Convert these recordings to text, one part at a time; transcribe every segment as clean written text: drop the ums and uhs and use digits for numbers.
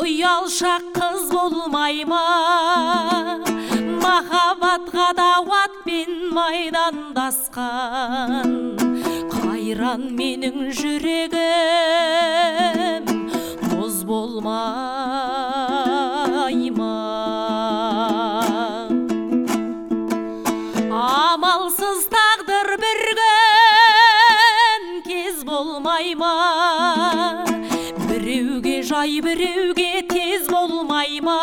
Ұялшақ қыз болмай ма? Махаббатқа дауатпен майдандасқан қайран менің жүрегім мұз болмай ма? Амалсыз тағдыр бір күн кез болмай ма? Біреуге жай, біреуге тез болмай ма?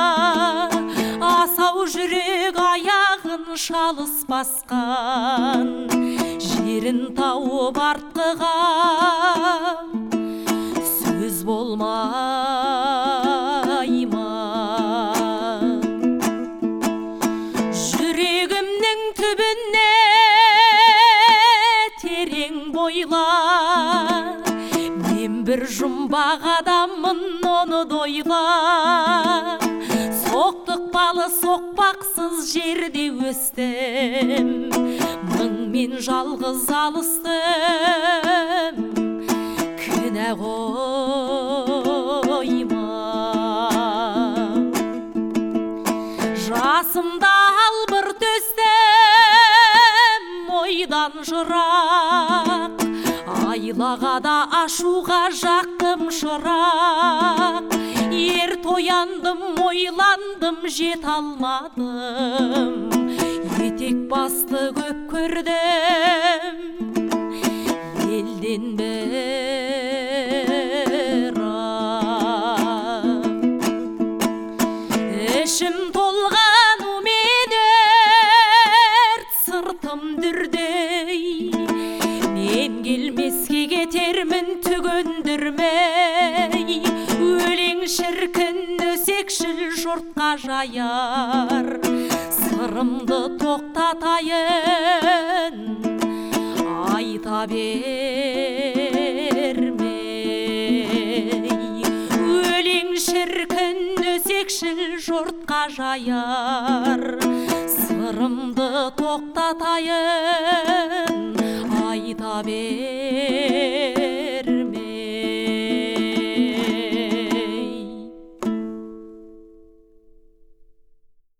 Асау жүрек аяғын шалыс басқан жерін тауып артқыға сөз болмай ма? Жүрегімнің түбіне терең бойла, мен бір жұмбақ адаммын, оны дойла. Соқтықпалы соқпақсыз жерде өстім, мыңмен жалғыз алыстым, кінә қойма. Жасымда албыр төстім, ойдан жырақ, айлағада ашуға жақтым шырақ. Ер тояндым, ойландым, жет алмадым, етек басты көп көрдім, елден бірақ. Ішім толған мен өрт, сыртым дүрдей, мен келмеске кетермін түгіндірмей. Өлең шіркін өсекшіл жұртқа жаяр, сырымды тоқтатайын, айта бермей. Өлең шіркін өсекшіл жұртқа жаяр, сырымды тоқтатайын, айта бермей.